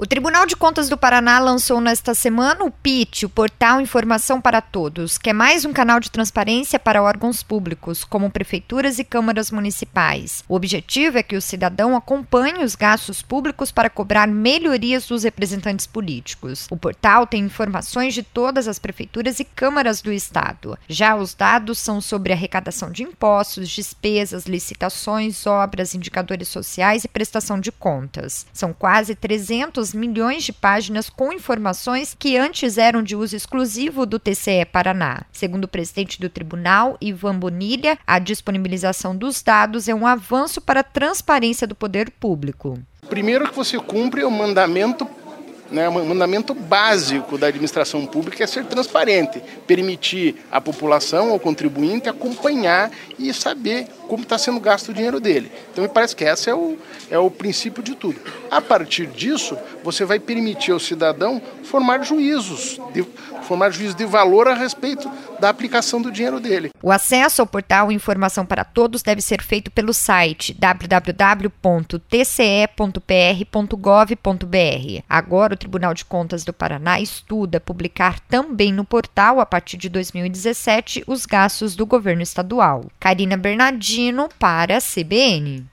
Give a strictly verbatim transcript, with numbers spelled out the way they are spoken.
O Tribunal de Contas do Paraná lançou nesta semana o P I T, o Portal Informação para Todos, que é mais um canal de transparência para órgãos públicos, como prefeituras e câmaras municipais. O objetivo é que o cidadão acompanhe os gastos públicos para cobrar melhorias dos representantes políticos. O portal tem informações de todas as prefeituras e câmaras do estado. Já os dados são sobre arrecadação de impostos, despesas, licitações, obras, indicadores sociais e prestação de contas. São quase trezentos milhões de páginas com informações que antes eram de uso exclusivo do T C E Paraná. Segundo o presidente do tribunal, Ivan Bonilha, a disponibilização dos dados é um avanço para a transparência do poder público. Primeiro que você cumpre o mandamento, né, o mandamento básico da administração pública é ser transparente, permitir à população, ao contribuinte, acompanhar e saber como está sendo gasto o dinheiro dele. Então me parece que esse é o, é o princípio de tudo. A partir disso, você vai permitir ao cidadão formar juízos, de, formar juízos de valor a respeito da aplicação do dinheiro dele. O acesso ao portal Informação para Todos deve ser feito pelo site w w w ponto t c e ponto p r ponto gov ponto b r. Agora, o Tribunal de Contas do Paraná estuda publicar também no portal, a partir de dois mil e dezessete, os gastos do governo estadual. Karina Bernardino para a C B N.